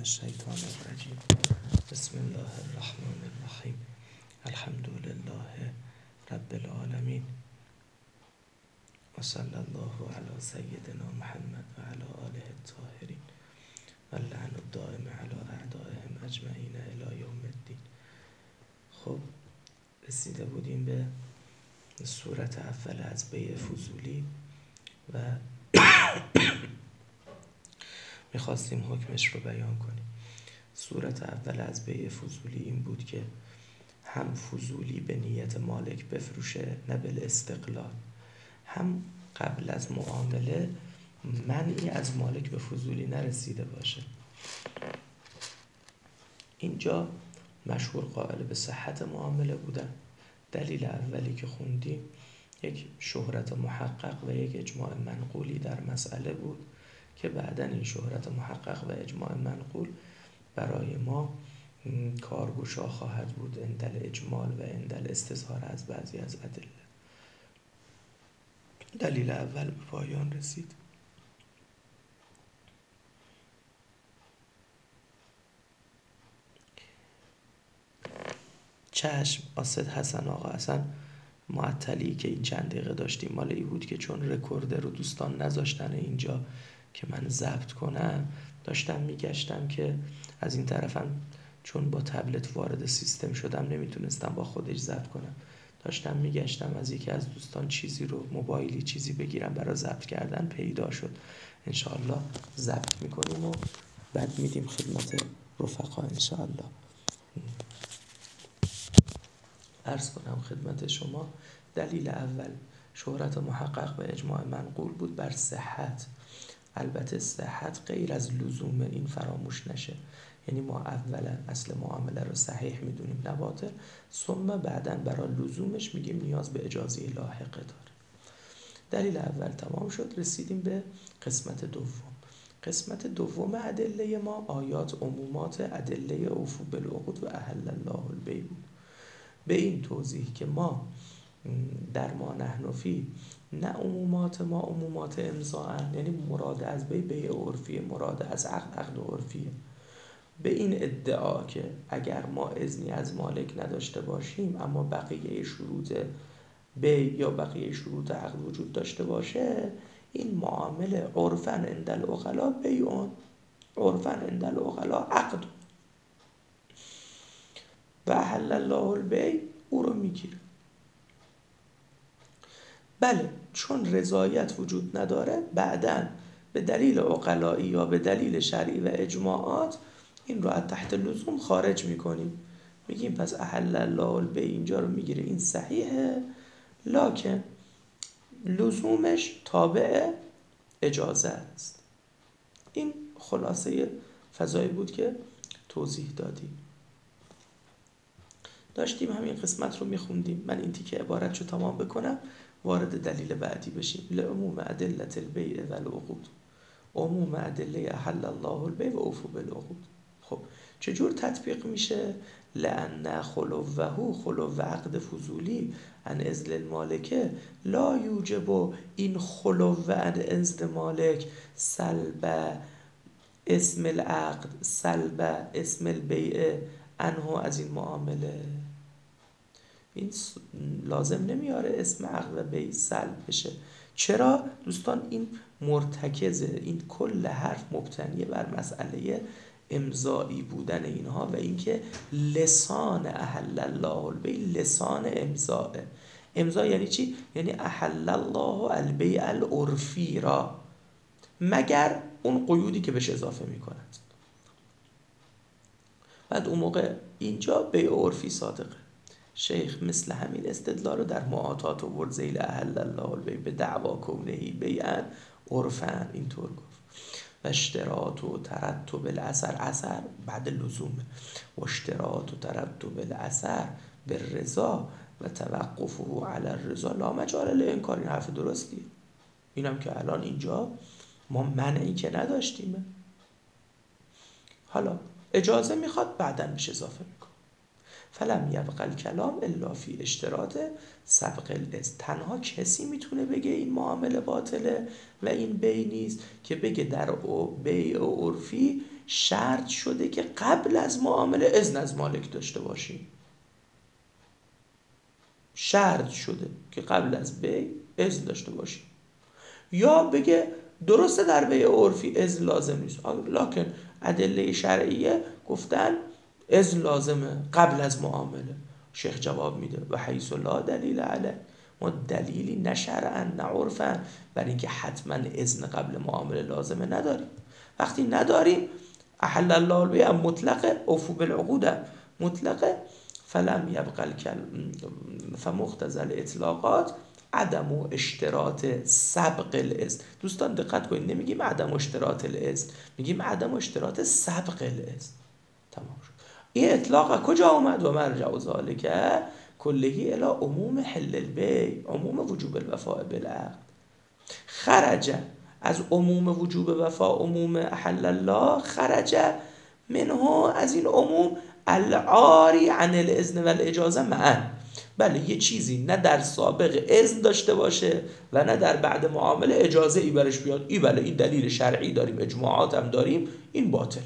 الشیطان الرجیم. بسم الله الرحمن الرحیم. الحمد لله رب العالمین و صلی الله علی سیدنا محمد و علی آله الطاهرین و اللعن الدائم علی اعدائهم اجمعین الی یوم الدین. خب رسیده بودیم به صورت اول از بیع فضولی و میخواستیم حکمش رو بیان کنیم. صورت اول از بیع فضولی این بود که هم فضولی به نیت مالک بفروشه نه بالاستقلال، هم قبل از معامله منعی از مالک به فضولی نرسیده باشه. اینجا مشهور قائل به صحت معامله بودن. دلیل اولی که خوندیم یک شهرت محقق و یک اجماع منقولی در مسئله بود که بعداً این شهرت محقق و اجماع منقول برای ما کارگشا خواهد بود عند الاجمال و عند الاستظهار از بعضی از ادله. دلیل اول به پایان رسید. چشم آسد حسن آقا اصلا معطلی که این چند دقیقه داشتیم مال ای بود که چون رکوردر رو دوستان نذاشتن اینجا که من ضبط کنم، داشتم میگشتم که از این طرفم چون با تبلت وارد سیستم شدم نمیتونستم با خودش ضبط کنم. داشتم میگشتم از یکی از دوستان چیزی رو موبایلی چیزی بگیرم برای ضبط کردن، پیدا شد. انشاءالله ضبط میکنیم و بعد میدیم خدمت رفقا انشاءالله. عرض کنم خدمت شما دلیل اول شهرت محقق و اجماع منقول بود بر صحت. البته صحت غیر از لزوم این فراموش نشه، یعنی ما اولا اصل معامله رو صحیح میدونیم نه باطل، ثم بعداً برای لزومش میگیم نیاز به اجازه لاحقه داره. دلیل اول تمام شد، رسیدیم به قسمت دوم. قسمت دوم ادله ما آیات عمومات ادله اوفوا بالعقود و احل الله البیع بود. به این توضیح که ما در ما نحنفی نه عمومات ما عمومات امضاء، یعنی مراد از بیع عرفیه، مراد از عقد عرفیه. به این ادعا که اگر ما اذنی از مالک نداشته باشیم اما بقیه شروط بیع یا بقیه شروط عقد وجود داشته باشه، این معامله عرفاً عند العقلاء بیعون، عرفاً عند العقلاء عقد و احل الله البیع او رو میگیره. بله چون رضایت وجود نداره بعداً به دلیل عقلایی یا به دلیل شرعی و اجماعات این رو از تحت لزوم خارج میکنیم، میگیم پس احل الله البیع اینجا رو میگیره، این صحیحه، لکن لزومش تابع اجازه است. این خلاصه فضایی بود که توضیح دادیم. داشتیم همین قسمت رو میخوندیم. من این تیکه عبارت رو تمام بکنم وارد دلیل بعدی بشیم. لعموم ادله البیع و العقود، عموم ادله احل الله البیع و اوفوا بالعقود. خب چجور تطبیق میشه؟ لأن خلو عقد فضولی عن اذن المالکه لا یوجب این خلو عن اذن مالک سلب اسم العقد سلب اسم البیع عنه از این معامله. این لازم نمیاره اسم عقد و بیع سلب بشه. چرا دوستان؟ این مرتکزه، این کل حرف مبتنیه بر مسئله امضایی بودن اینها و اینکه لسان احل الله البیع لسان امضاه. امضا یعنی چی؟ یعنی احل الله البیع العرفی را، مگر اون قیودی که بهش اضافه میکند. بعد اون موقع اینجا بیع عرفی صادقه. شیخ مثل همین استدلال رو در معاطات و ذیل احل الله البیع به دعوا کونهی بیعا عرفاً اینطور گفت. و اشتراط و ترتب الاثر بعد لزومه، و اشتراط و ترتب الاثر بالرضا و توقفه علی الرضا لا مجال للانکار. این حرف درستیه. اینم که الان اینجا ما منعی که نداشتیم، حالا اجازه میخواد بعداً بهش اضافه میکنه. فلم یبق الکلام الا فی اشتراط سبق الاذن. تنها کسی میتونه بگه این معامله باطله و این بیع نیست که بگه در بیع عرفی شرط شده که قبل از معامله اذن از مالک داشته باشیم. شرط شده که قبل از بیع اذن داشته باشیم. یا بگه درسته در بیع عرفی اذن لازم نیست، لکن ادله شرعیه گفتن اذن لازمه قبل از معامله. شیخ جواب میده و حیث لا دلیل علیه، ما دلیلی نه شرعا نه عرفا بر اینکه حتما اذن قبل معامله لازمه نداریم. وقتی نداریم احل الله البیع مطلقه، اوفوا بالعقود مطلقه، فلم یبقى فمقتضی الاطلاقات عدم و اشتراط سبق الاذن. دوستان دقت کنید، نمیگیم عدم اشتراط الاذن، میگیم عدم اشتراط سبق الاذن. تمام شد. این اطلاق کجا اومد؟ و مرجع ذالک کلهی الی عموم حل البیع، عموم وجوب الوفاء بالعقد. خرج از عموم وجوب وفا، عموم احل الله، خرج منه از این عموم العاری عن الاذن و الاجازه معا. بله یه چیزی نه در سابق اذن داشته باشه و نه در بعد معامله اجازه ای برش بیاد، ای بله این دلیل شرعی داریم، اجماعات هم داریم، این باطل.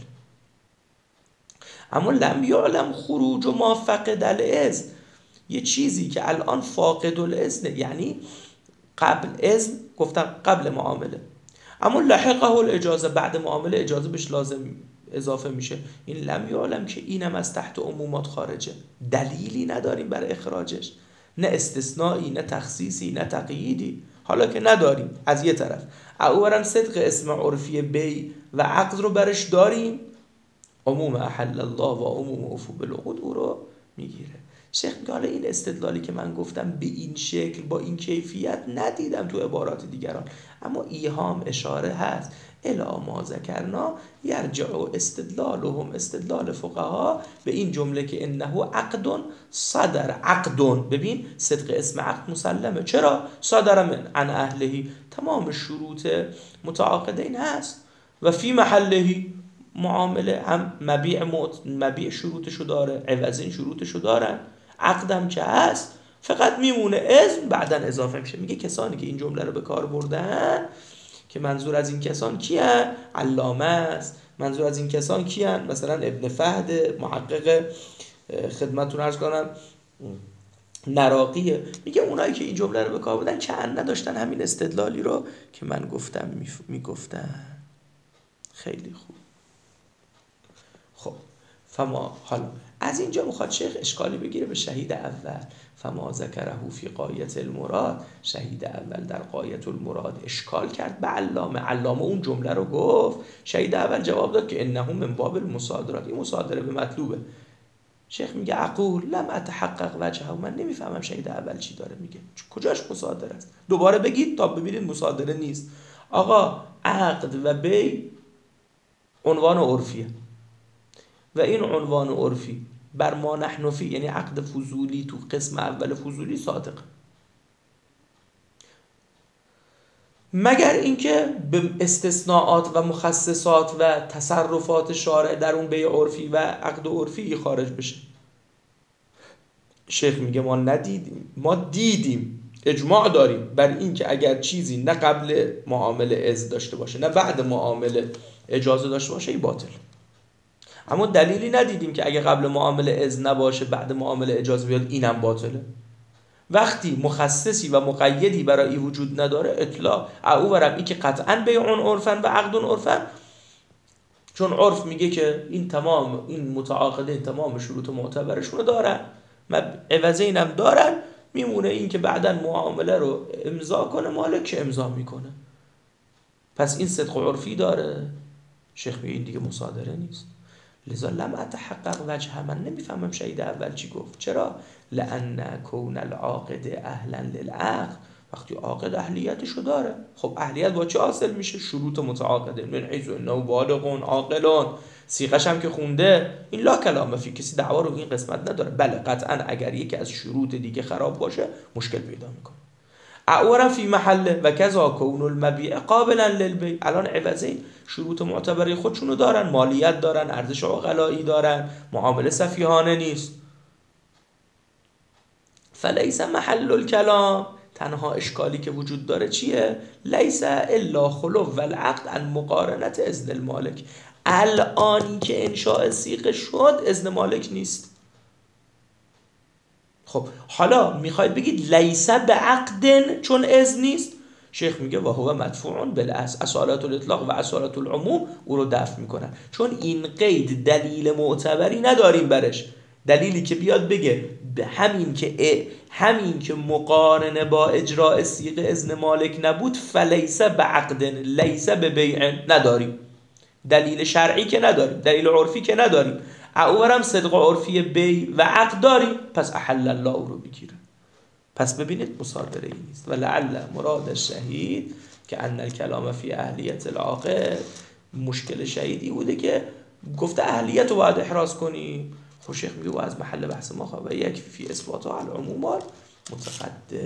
اما لم یعلم خروج و ما فقد الاذن، یه چیزی که الان فاقد الاذن، یعنی قبل اذن گفتم قبل معامله، اما لحقه الاجازه، بعد معامله اجازه بهش لازم اضافه میشه، این لم یعلم که اینم از تحت عمومات خارجه، دلیلی نداریم برای اخراجش، نه استثنایی نه تخصیصی نه تقییدی. حالا که نداریم از یه طرف، اولا صدق اسم عرفی بی و عقد رو برش داریم، عموم احل الله و عموم اوفوا بالعقود او رو میگیره. شیخ میگه حالا این استدلالی که من گفتم به این شکل با این کیفیت ندیدم تو عبارات دیگران، اما ایهام اشاره هست الی ما ذکرنا یرجع استدلالهم، استدلال فقها به این جمله که انه عقد صدر عقد. ببین صدق اسم عقد مسلمه، چرا؟ صدر من عن اهلهی، تمام شروط متعاقدین هست و فی محلهی، معامله هم مبیع شروطشو داره، عوضین شروطشو دارن، عقدم که هست، فقط میمونه اذن بعدن اضافه میشه. میگه کسانی که این جمله رو به کار بردن، که منظور از این کسان کیان؟ علامه است. منظور از این کسان کیان؟ مثلا ابن فهد محقق، خدمتتون عرض کنم نراقیه، میگه اونایی که این جمله رو به کار بردن چند نداشتن همین استدلالی رو که من گفتم میگفتن. خیلی خوب. خب فما، حالا از اینجا میخواد شیخ اشکالی بگیره به شهید اول، فما ذکره فی غایت المراد، شهید اول در غایت المراد اشکال کرد به علامه اون جمله رو گفت، شهید اول جواب داد که انه من باب المصادرات، این مصادره به مطلوبه. شیخ میگه اقول لم اتحقق وجهه، من نمیفهمم شهید اول چی داره میگه، کجاش مصادره است؟ دوباره بگید تا ببینید مصادره نیست. آقا عقد و بیع عنوان عرفیه و این عنوان عرفی بر ما نحن فی، یعنی عقد فضولی تو قسم اول فضولی صادق، مگر اینکه به استثناءات و مخصصات و تصرفات شارع در اون بیع عرفی و عقد عرفی خارج بشه. شیخ میگه ما ندیدیم، ما دیدیم، اجماع داریم بر این که اگر چیزی نه قبل معامله اذن داشته باشه نه بعد معامله اجازه داشته باشه این باطل، اما دلیلی ندیدیم که اگه قبل معامله اذن نباشه بعد معامله اجازه بیاد اینم باطله. وقتی مخصصی و مقیدی برای این وجود نداره، اطلاع او برم این که قطعاً بیع عرفاً و عقد عرفاً، چون عرف میگه که این تمام این متعاقدین تمام شروط معتبرشون دارن، عوضین هم دارن، میمونه این که بعداً معامله رو امضا کنه مالک که امضا میکنه، پس این صدق عرفی داره. شیخ میگه این دیگه مصادره نیست. لذا لم اتحقق وجه، من نمیفهمم شهید اول چی گفت. چرا؟ لان کون العاقد اهلا للعقد، وقتی عاقد اهلیتشو داره، خب اهلیت با چه حاصل میشه؟ شروط متعاقده، من حیث انه بالغ عاقل، صیغش هم که خونده، این لا کلام فی، کسی دعوا رو این قسمت نداره. بله قطعا اگر یکی از شروط دیگه خراب باشه مشکل پیدا میکنه. اعورا فی محله و کذا کون المبیع قابلا للبیع، الان عوضین شروط معتبره خودشونو دارن، مالیت دارن، ارزش عقلایی دارن، معامله سفیهانه نیست. فلیس محل الکلام، تنها اشکالی که وجود داره چیه؟ لیس الا خلو والعقد عن مقارنت اذن المالک، الانی که انشاء صیغه شد اذن مالک نیست. خب حالا میخواید بگید لیس به عقد چون اذن نیست، شیخ میگه و هو مدفوع بالاصل، اصالت الاطلاق و اصالت العموم او رو دفع میکنن، چون این قید دلیل معتبری نداریم برش، دلیلی که بیاد بگه به همین که مقارنه با اجراء صیغه اذن مالک نبود فلیس به عقد لیس به بیع نداریم، دلیل شرعی که نداریم، دلیل عرفی که نداریم، اورم صدق عرفی بی و عقد داریم، پس احل الله او رو بگیره. پس ببینید مصادره ای نیست. و لعل مراد شهید که ان الکلام فی اهلیت العاقل، مشکل شهیدی بوده که گفته اهلیت رو باید احراز کنی. خب شیخ میگه و از محل بحث ما خواه و یک فی اثبات العمومات متقدم.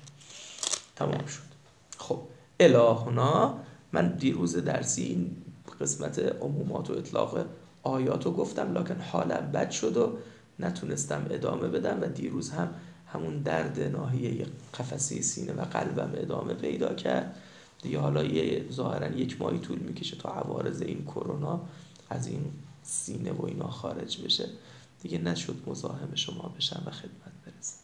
تمام شد. خب الهنا، من دیروز درسی این قسمت عمومات و اطلاق آیات رو گفتم، لکن حالم بد شد و نتونستم ادامه بدم و دیروز هم همون درد ناحیه قفسه سینه و قلبم ادامه پیدا کرد دیگه. حالا ظاهرا 1 ماهی طول میکشه تا عوارض این کرونا از این سینه و اینا خارج بشه دیگه، نشد مزاحم شما بشم و خدمت برسم.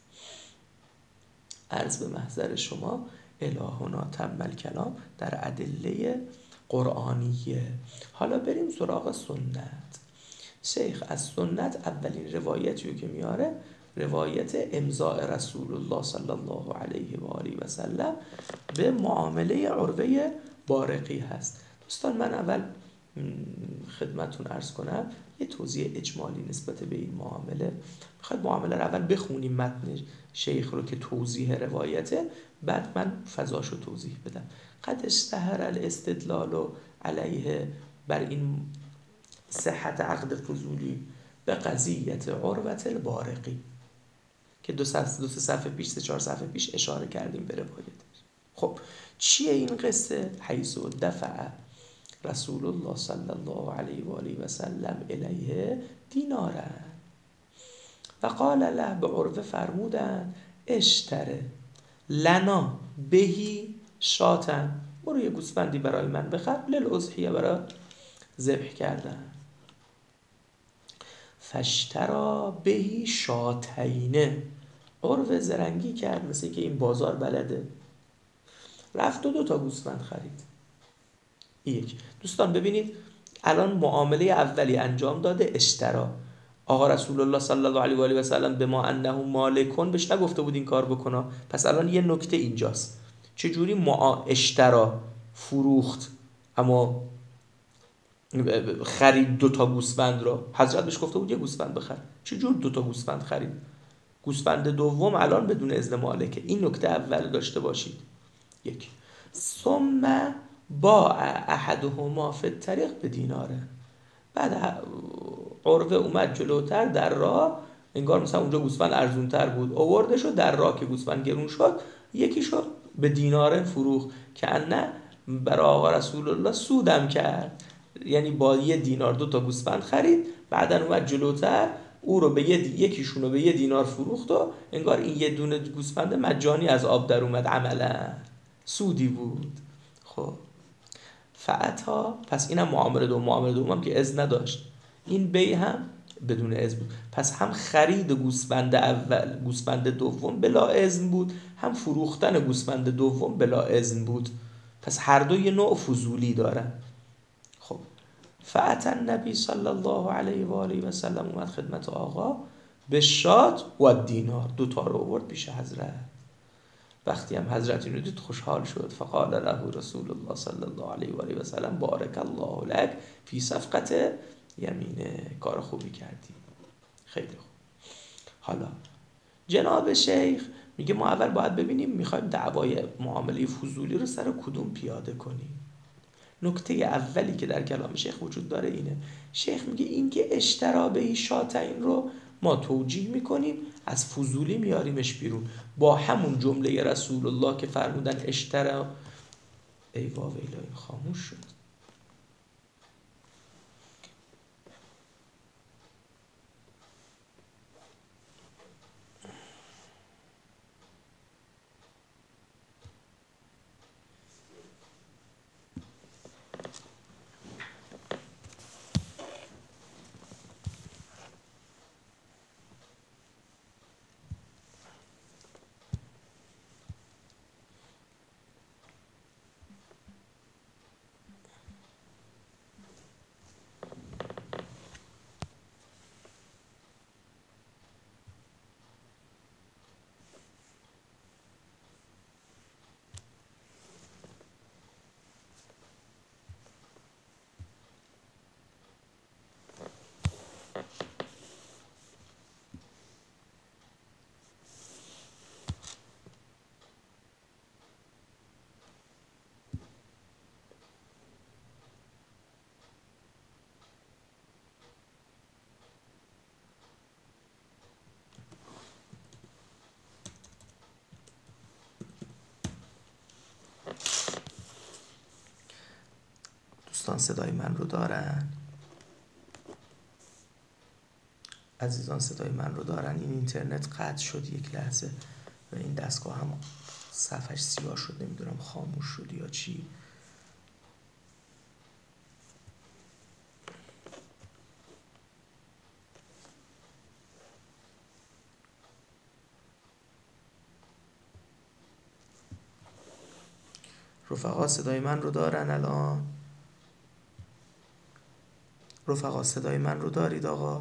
عرض به محضر شما الهنا تم الکلام در ادله قرآنیه. حالا بریم سراغ سنت. شیخ از سنت اولین روایتی که میاره روایت امضاء رسول الله صلی الله علیه و آله و سلم به معامله عروه بارقی هست. دوستان من اول خدمتون عرض کنم یه توضیح اجمالی نسبت به این معامله. میخواید معامله رو اول بخونیم متن شیخ رو که توضیح روایته، بعد من فضاشو توضیح بدم. قد اشتهر الاستدلال علیه بر این صحت عقد فضولی به قضیت عروة البارقی که دو صفحه پیش 3-4 صفحه پیش اشاره کردیم به روایتش. خب چیه این قصه؟ حیث دفع رسول الله صلی الله علیه و آله و سلم الیه دیناره و قال له، به عروه فرمودن اشتره لنا بهی شاتن، برو یه گوسفندی برای من بخر للاضحیه، برای ذبح کردن. فاشتری بهی شاتینه، عروه زرنگی کرد مثل که این بازار بلده، رفت و 2 تا گوسفند خرید. یک دوستان ببینید الان معامله اولی انجام داده، اشترا. آقا رسول الله صلی الله علیه و آله و سلم به ما انه مالکون بهش نگفته بود این کار بکنه. پس الان یه نکته اینجاست، چجوری اشترا فروخت اما خرید 2 تا گوسفند رو؟ حضرت بهش گفته بود 1 گوسفند بخر، چجور 2 تا گوسفند خرید؟ گوسفند دوم الان بدون اذن مالکه. این نکته اول داشته باشید. 1 ثم باع احدهما فی الطریق بدیناره، بعد عروه اومد جلوتر در راه، انگار مثلا اونجا گوسفند ارزونتر بود، آوردش و در راه که گوسفند گرون شد یکیشو به دیناره فروخت که انه برای آقا رسول الله سودم کرد، یعنی با 1 دینار 2 تا گوسفند خرید، بعدن اومد جلوتر او رو به یکیشون رو به 1 دینار فروخت و انگار این 1 دونه گوسفند مجانی از آب در اومد، عملا سودی بود. خب فعتا، پس اینم معامله دوم هم که اذن نداشت، این بی هم بدون اذن بود. پس هم خرید گوسفند اول گوسفند دوم بلا اذن بود، هم فروختن گوسفند دوم بلا اذن بود. پس هر دو یه نوع فضولی دارن. خب فعتا نبی صلی الله علیه و آله و سلم اومد خدمت آقا به شات و دینار، 2 تا رو آورد پیش حضرت. وقتی هم حضرت اینو دید خوشحال شد. فقال له رسول الله صلی الله علیه و آله و سلم بارک الله لک فی صفقت یمینه، کار خوبی کردی، خیلی خوب. حالا جناب شیخ میگه ما اول باید ببینیم میخوایم دعوای معامله فضولی رو سر کدوم پیاده کنیم. نکته اولی که در کلام شیخ وجود داره اینه، شیخ میگه این که اشترا به شاتین رو ما توجیه میکنیم از فضولی میاریمش بیرون با همون جمله رسول الله که فرمودن اشترا. ای واویلا این خاموش شد. دوستان صدای من رو دارن؟ عزیزان صدای من رو دارن؟ این اینترنت قطع شد یک لحظه و این دستگاه هم صفحش سیاه شد، نمیدونم خاموش شد یا چی. رفقا صدای من رو دارن الان؟ رفقا صدای من رو دارید آقا؟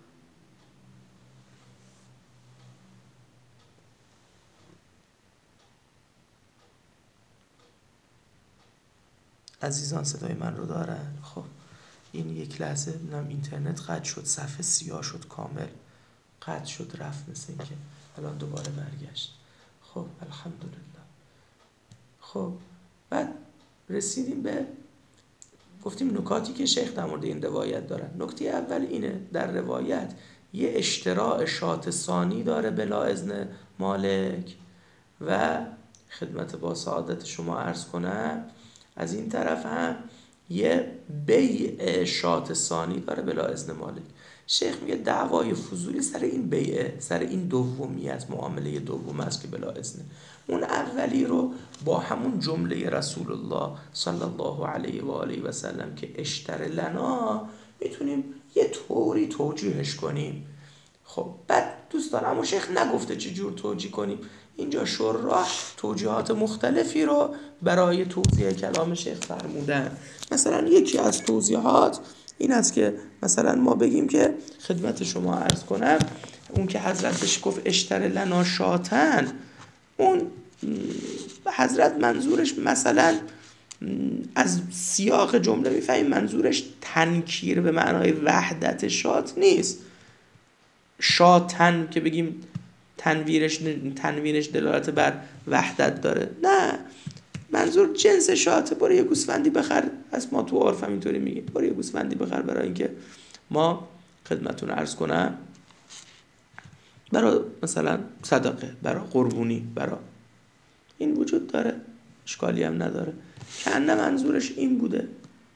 عزیزان صدای من رو دارن؟ خب این یک لحظه نم اینترنت قطع شد، صفحه سیاه شد، کامل قطع شد، رفت، مثل این که الان دوباره برگشت. خب الحمدلله. خب بعد رسیدیم به، گفتیم نکاتی که شیخ در مورد این روایت دارن. نکته اول اینه در روایت یه اشتراع شات ثانی داره بلا اذن مالک و خدمت با سعادت شما عرض کنم از این طرف هم یه بیع شات ثانی داره بلا اذن مالک. شیخ میگه دعوای فضولی سر این بیعه، سر این دومی از معامله دوم است که بلا اذنه. اون اولی رو با همون جمله رسول الله صلی الله علیه و آله و سلم که اشتر لنا میتونیم یه طوری توجیهش کنیم. خب بعد دوستان اما شیخ نگفته چه جور توجیه کنیم. اینجا شراح توجیهات مختلفی رو برای توضیح کلام شیخ فرمودن. مثلا یکی از توضیحات این است که مثلا ما بگیم که خدمت شما عرض کنم اون که حضرتش گفت اشتر لنا شاتن، اون حضرت منظورش مثلا از سیاق جمله میفهمیم منظورش تنکیر به معنای وحدت شات نیست. شاتن که بگیم تنوینش دلالت بر وحدت داره، نه، منظور جنس شاته. برو یه گوسفندی بخر، از ما تو عرف اینطوری میگیم، برو یه گوسفندی بخر برای اینکه ما خدمتتون عرض کنم برای مثلا صدقه، برای قربونی، برای این وجود داره، اشکالی هم نداره. کنه منظورش این بوده.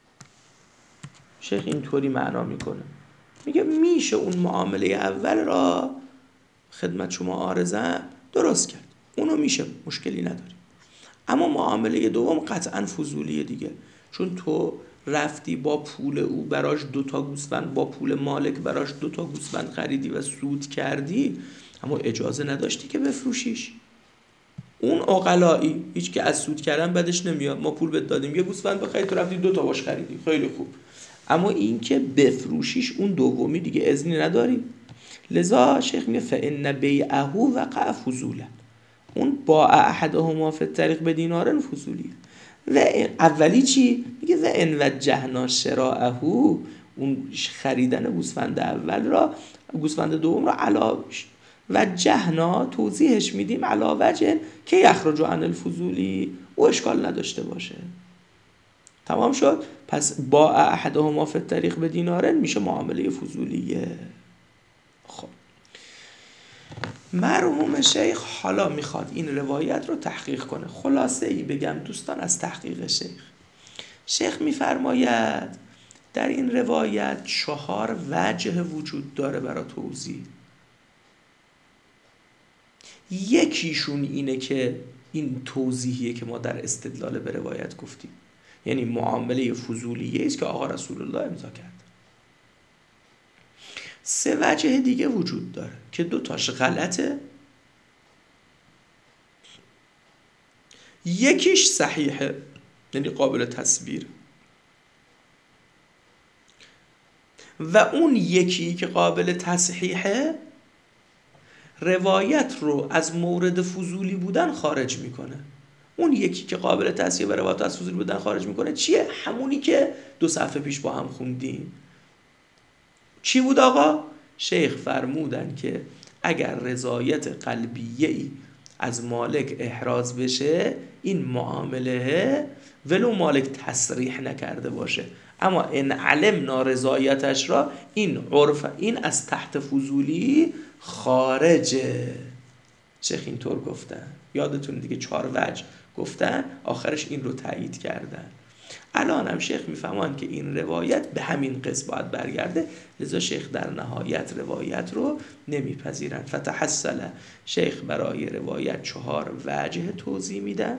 شیخ اینطوری معنا میکنه، میگه میشه اون معامله اول را خدمت شما عارضم درست کرد، اونو میشه، مشکلی نداری. اما معامله دوم قطعا فضولیه دیگه، چون تو رفتی با پول او براش 2 گوسفند، با پول مالک براش 2 گوسفند خریدی و سود کردی، اما اجازه نداشتی که بفروشیش. اون عقلایی هیچ که از سود کردن بدش نمیاد، ما پول بهت دادیم یه گوسفند بخری، تو رفتی 2 باش خریدی، خیلی خوب. اما این که بفروشیش اون دومی دیگه اذنی نداری. لذا شیخ میگه فإن بیعه وقع فضولا، اون با احدهما فی الطریق بدینار فضولیه. و اولی چی؟ میگه و ان وجهنا شراءه، اون خریدن گوسفند اول را، گوسفند دوم را علاوه وجهنا توضیحش میدیم علاوه وجه که یخرج عن الفضولی، او اشکال نداشته باشه. تمام شد. پس با احدهما فی الطریق بدینار میشه معامله فضولیه. خب مرحوم شیخ حالا میخواد این روایت رو تحقیق کنه. خلاصه ای بگم دوستان از تحقیق شیخ میفرماید در این روایت 4 وجه وجود داره برای توضیح. یکیشون اینه که این توضیحیه که ما در استدلال به روایت گفتیم، یعنی معامله فضولیه است که آقا رسول الله امضا کرد. 3 وجه دیگه وجود داره که 2 تاش غلطه، یکیش صحیحه یعنی قابل تصویر، و اون یکی که قابل تصحیحه روایت رو از مورد فضولی بودن خارج میکنه. اون یکی که قابل تصحیح و روایت از فضولی بودن خارج میکنه چیه؟ همونی که 2 صفحه پیش با هم خوندیم. چی بود آقا؟ شیخ فرمودن که اگر رضایت قلبیه‌ای از مالک احراز بشه، این معامله ولو مالک تصریح نکرده باشه، اما ان علمنا رضایتش را، این عرف، این از تحت فضولی خارجه. شیخ اینطور گفتن. یادتون دیگه 4 وجه گفتن، آخرش این رو تایید کردن. الان هم شیخ میفهمن که این روایت به همین قسم باید برگرده، لذا شیخ در نهایت روایت رو نمیپذیرن. فتحصل، شیخ برای روایت 4 وجه توضیح میدن،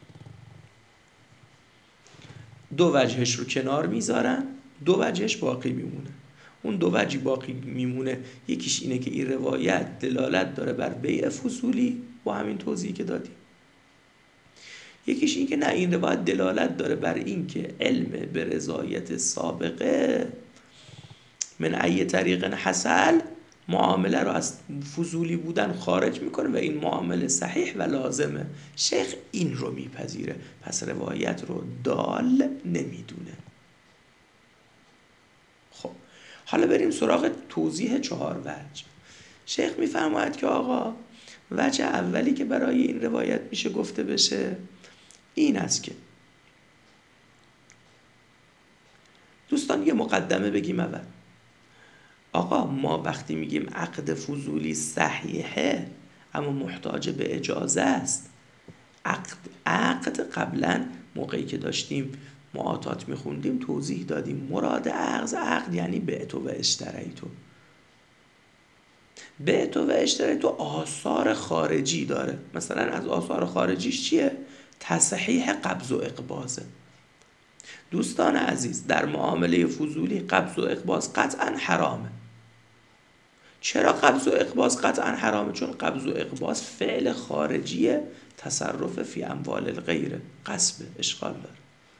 2 وجهش رو کنار میذارن، 2 وجهش باقی میمونه. اون 2 وجه باقی میمونه، یکیش اینه که این روایت دلالت داره بر بیع فضولی با همین توضیحی که دادیم، یکیش این که نه، این روایت دلالت داره بر این که علم به رضایت سابقه من ای طریق حصل معامله رو از فضولی بودن خارج میکنه و این معامله صحیح و لازمه. شیخ این رو میپذیره، پس روایت رو دال نمیدونه. خب حالا بریم سراغ توضیح 4 وجه. شیخ میفرماید که آقا وجه اولی که برای این روایت میشه گفته بشه این است که دوستان یه مقدمه بگیم اول. آقا ما وقتی میگیم عقد فضولی صحیحه اما محتاج به اجازه است، عقد قبلا موقعی که داشتیم معاطات میخوندیم توضیح دادیم مراد عقد یعنی بعت و اشتریت. بعت و اشتریت آثار خارجی داره. مثلا از آثار خارجیش چیه؟ تصحیح قبض و اقباضه. دوستان عزیز، در معامله فضولی قبض و اقباض قطعا حرامه. چرا قبض و اقباض قطعا حرامه؟ چون قبض و اقباض فعل خارجیه، تصرف فی اموال الغیره، غصب، اشغال داره.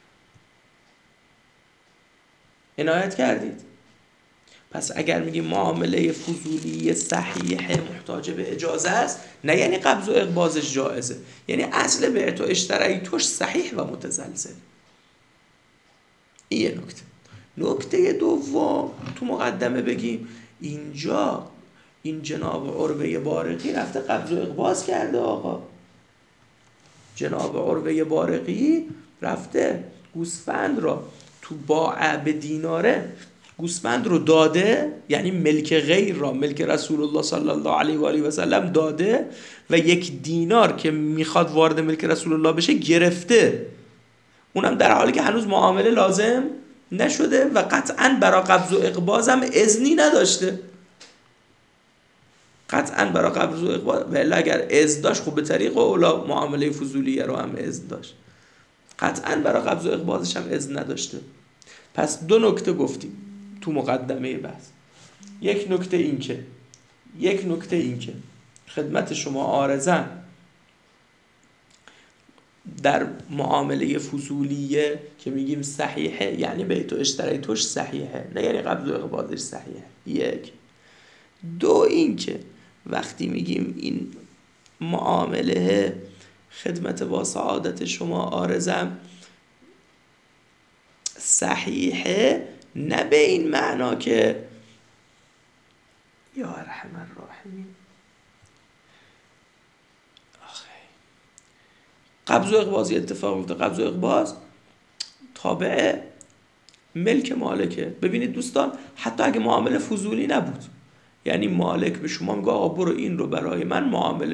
عنایت کردید؟ پس اگر میگیم معامله فضولی صحیحه محتاج به اجازه است، نه یعنی قبض و اقباضش جائزه، یعنی اصل بعت و اشتریتش صحیح و متزلزل. این یه نکته. نکته دوم تو مقدمه بگیم اینجا این جناب عروه بارقی رفته قبض و اقباض کرده. آقا جناب عروه بارقی رفته گوسفند را تو باع به دیناره گوسفند رو داده، یعنی ملک غیر را ملک رسول الله صلی الله علیه و آله و سلم داده و 1 دینار که میخواد وارد ملک رسول الله بشه گرفته، اونم در حالی که هنوز معامله لازم نشده و قطعاً برای قبض و اقباض هم اذنی نداشته. قطعاً برای قبض و اقباض، ولی اگر اذن داشت خب به طریق اولا معامله فضولیه رو هم اذن داشت، قطعاً برای قبض و اقباضش هم اذن نداشته. پس 2 نکته گفتیم تو مقدمه بحث. یک نکته این که خدمت شما عارضاً در معامله فضولیه که میگیم صحیحه یعنی بیت و اشتریتش صحیحه، نه یعنی قبض و اقباضش صحیحه. 1. 2 این که وقتی میگیم این معامله خدمت با سعادت شما عارضم صحیحه، نه به این معنا که یا ارحم الراحمین قبض و اقباض اتفاق افتاد. قبض و اقباض تابع ملک مالکه. ببینید دوستان، حتی اگه معامله فضولی نبود، یعنی مالک به شما میگه آقا برو این رو برای من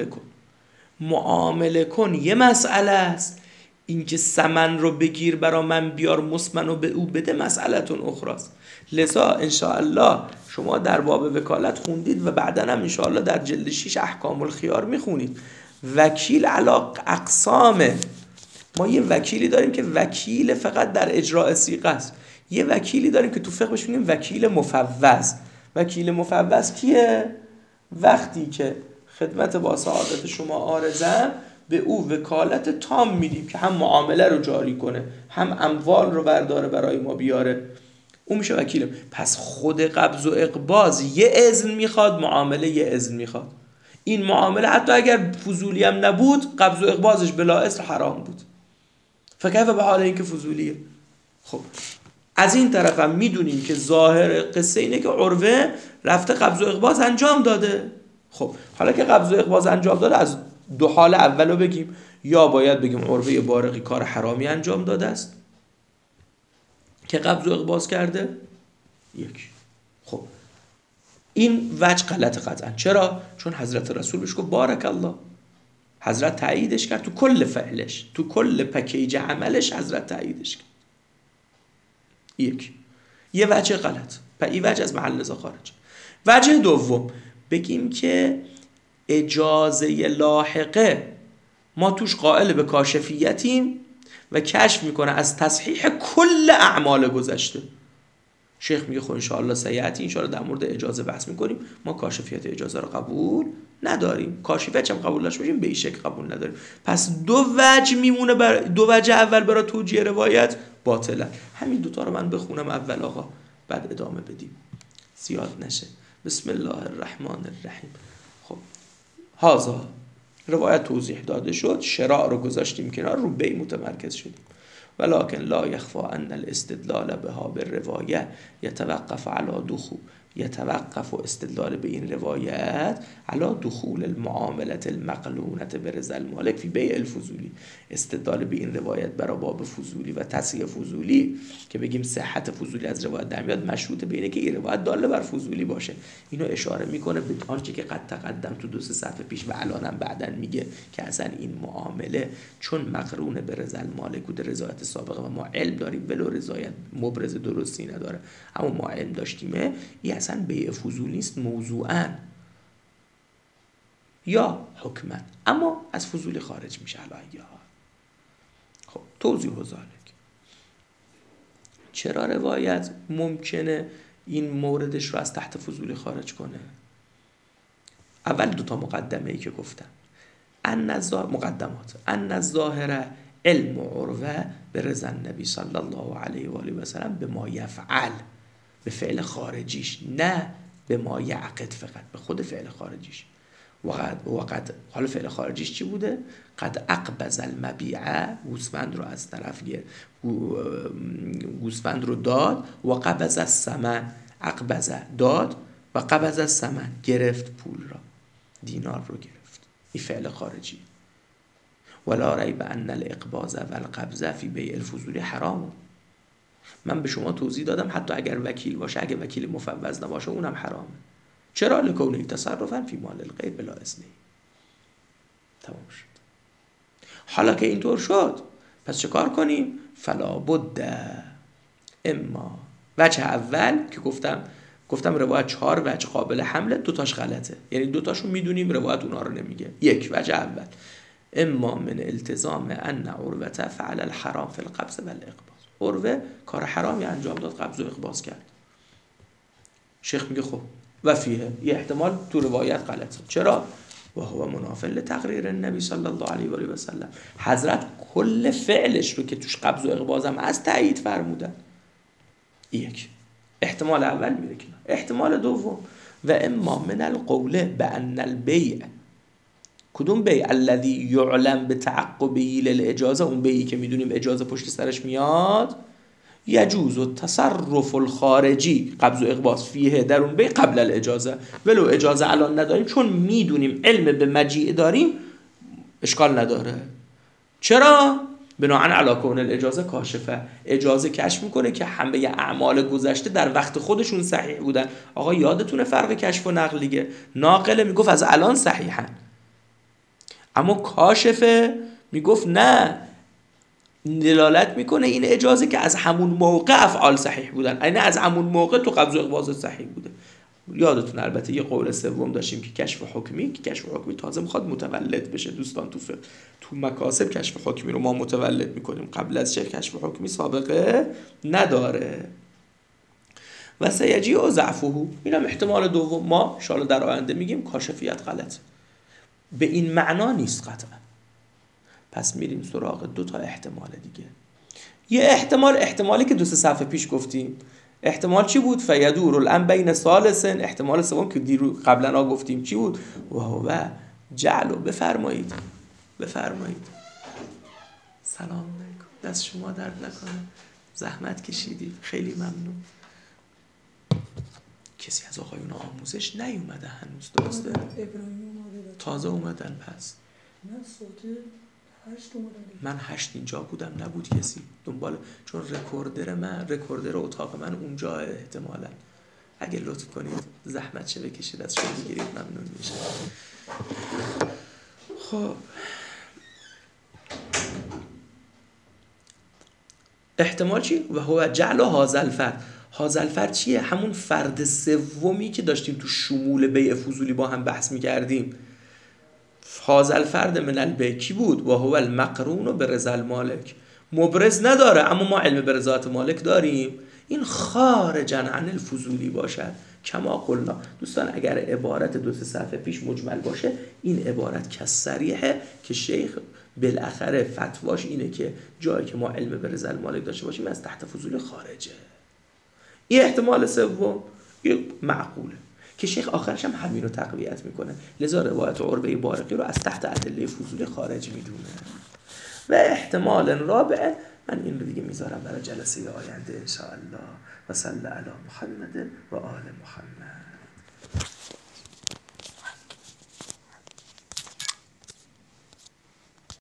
معامله کن یه مسئله است، این که ثمن رو بگیر برای من بیار مسمن و به او بده مسئله‌تون اخراست. لذا انشاءالله شما در باب وکالت خوندید و بعداً هم انشاءالله در جلد 6 احکام الخیار میخونید. وکیل علا اقسامه. ما یه وکیلی داریم که وکیل فقط در اجراء صیغه است، یه وکیلی داریم که تو فقه بهش میگیم وکیل مفوض. وکیل مفوض کیه؟ وقتی که خدمت با سعادت شما عارضم به او وکالت تام میدیم که هم معامله رو جاری کنه هم اموال رو برداره برای ما بیاره، اون میشه وکیل. پس خود قبض و اقباض یه اذن میخواد، معامله یه اذن میخواد. این معامله حتی اگر فضولی هم نبود قبض و اقباضش بلا اصل حرام بود، فکیف به حال این که فضولیه. خب از این طرف هم میدونیم که ظاهر قصه اینه که عروه رفته قبض و اقباض انجام داده. خب حالا که قبض و اقباض انجام داده، از 2 حال اولو بگیم، یا باید بگیم عروه بارقی کار حرامی انجام داده است که قبض و اقباض کرده. 1. خب این وجه غلط قطعا. چرا؟ چون حضرت رسول بهش گفت بارک الله، حضرت تاییدش کرد تو کل فعلش، تو کل پکیج عملش حضرت تاییدش کرد. یک. یه وجه غلط و این وجه از محل نزاع خارج. وجه دوم بگیم که اجازه لاحقه ما توش قائل به کاشفیتیم و کشف میکنه از تصحیح کل اعمال گذشته. شیخ میگه خب انشاءالله سیعتی، انشاءالله در مورد اجازه بحث میکنیم، ما کاشفیت اجازه رو قبول نداریم، کاشفیت هم قبول داشته باشیم به این شکل قبول نداریم. پس دو وجه میمونه، دو وجه اول برای توجیه روایت باطله. همین دوتا رو من بخونم اول آقا، بعد ادامه بدیم زیاد نشه. بسم الله الرحمن الرحیم. خب هازا روایت توضیح داده شد، شراع رو گذاشتیم کنار، رو بی متمرکز شدیم. ولكن لا يخفى ان الاستدلال بها بالروايه يتوقف على دخول يتوقف استدلال به این روایت على دخول المعامله المقلونه برضا المالک فی بیع الفضولی. استدلال به این روایت برای باب فضولی و تصحیح فضولی که بگیم صحت فضولی از روایت در میاد مشروط به اینه که این روایت داله بر فضولی باشه. اینو اشاره میکنه به آنچه که قد تقدم تو 2 صفحه پیش و الانم بعدن میگه که اصلا این معامله چون مقرون به رضا المالک و رضایت سابقه و ما علم داریم ولو رضایت مبرز درستی نداره اما ما علم داشتیمه، این اصلا بیع فضول نیست موضوعاً یا حکماً، اما از فضول خارج میشه. علیه خب توضیح و ذالک. چرا روایت ممکنه این موردش رو از تحت فضول خارج کنه؟ اول 2 مقدمه ای که گفتم، مقدمات ان الظاهر علم عروه به رضا النبی صلی الله علیه و آله و سلم به ما یفعل، به فعل خارجیش، نه به ما یعقد، فقط به خود فعل خارجیش. وقد حالا فعل خارجیش چی بوده؟ قد اقبض المبیع، گوسفند رو از طرف گوسفند رو داد، و قبض الثمن، اقبض داد و قبض الثمن گرفت، پول را، دینار رو گرفت. این فعل خارجی. ولا ریب ان الاقباض و القبض فی بیع الفضول حرام. من به شما توضیح دادم حتی اگر وکیل باشه، اگر وکیل مفوض نباشه اونم حرامه. چرا؟ لکونه تصرفا فی مال الغیر بلا اذنه. تمام شد. حالا که اینطور شد پس چه کار کنیم؟ فلا بد اما وجه اول که گفتم روایت 4 وجه قابل حمله، 2 تاش غلطه، یعنی 2 تاشو میدونیم روایت اونا رو نمیگه. یک وجه اول اما من التزام ان عروه فعل الحرام فی القبض و الاقباض، عروه کار حرامی انجام داد، قبض و اقباض کرد. شیخ میگه خب و فیه، یه احتمال تو روایت غلطه. چرا؟ و هو منافل لتقریر النبی صلی الله علیه و آله و سلم. حضرت کل فعلش رو که توش قبض و اقباض هم از تایید فرمودن. یک احتمال اول میره کنار. احتمال دوم و اما من القول بان البیع، کدوم بیع؟ الذی یعلم بتعقبه للاجازه، اون بیعی که میدونیم اجازه پشت سرش میاد، یجوز التصرف الخارجی قبض و اقباض فیه، در اون بیع قبل الاجازه، ولو اجازه الان نداریم چون میدونیم علم به مجیء داریم اشکال نداره. چرا؟ بناهن علی کون الاجازه کاشفه، اجازه کشف میکنه که همه اعمال گذشته در وقت خودشون صحیح بودن. آقا یادتونه فرق کشف و نقل دیگه؟ ناقله میگفت از الان صحیحن، اما کاشفه میگفت نه، دلالت میکنه این اجازه که از همون موقع افعال صحیح بودن، یعنی از همون موقع تو قبض و اقباض صحیح بوده. یادتون البته یه قول سوم داشتیم که کشف حکمی، که کشف حکمی تازه میخواد متولد بشه دوستان. تو مکاسب کشف حکمی رو ما متولد میکنیم، قبل از چه کشف حکمی سابقه نداره. و سیجی و ضعفه، اینم احتمال دوم. ما ان شاءالله در آینده میگیم کاشفیت غلط، به این معنا نیست قطعا. پس میریم سراغ 2 تا احتمال دیگه. یه احتمالی که 2 صفحه پیش گفتیم. احتمال چی بود؟ فیدور الان بین ثالثن. احتمال سوم که دیرو قبلا گفتیم چی بود؟ و هو جعلو. بفرمایید. سلام علیکم، دست شما درد نکنه، زحمت کشیدید، خیلی ممنون. کسی از آقایون آموزش نیومده هنوز؟ درسته؟ تازه اومدن. پس من 8 اینجا بودم، نبود کسی دنبال، چون رکوردر اتاق من اونجا احتمالا. اگه لطف کنید زحمت چه بکشید از شما بگیرید ممنون میشه. خب احتمال چی؟ و هو جعل هذا الفرد. هذا الفرد چیه؟ همون فرد سومی که داشتیم تو شمول بیع فضولی با هم بحث میکردیم. هذا الفرد من البیع کی بود؟ و هو المقرون برضا المالک. مبرز نداره اما ما علم برضات مالک داریم. این خارجا عن الفضولی باشد. کما قلنا دوستان، اگر عبارت 2 صفحه پیش مجمل باشه، این عبارت که صریحه که شیخ بالاخره فتواش اینه که جایی که ما علم برضا المالک داشته باشیم از تحت فضول خارجه. این احتمال سوم معقوله که شیخ آخرش هم همین رو تقویت میکنه، لذا روایت عروه بارقی رو از تحت ادله فضول خارج میدونه. و احتمال رابع، من این رو دیگه میذارم برای جلسه آینده ان شاء الله. و صلی علی محمد و آل محمد.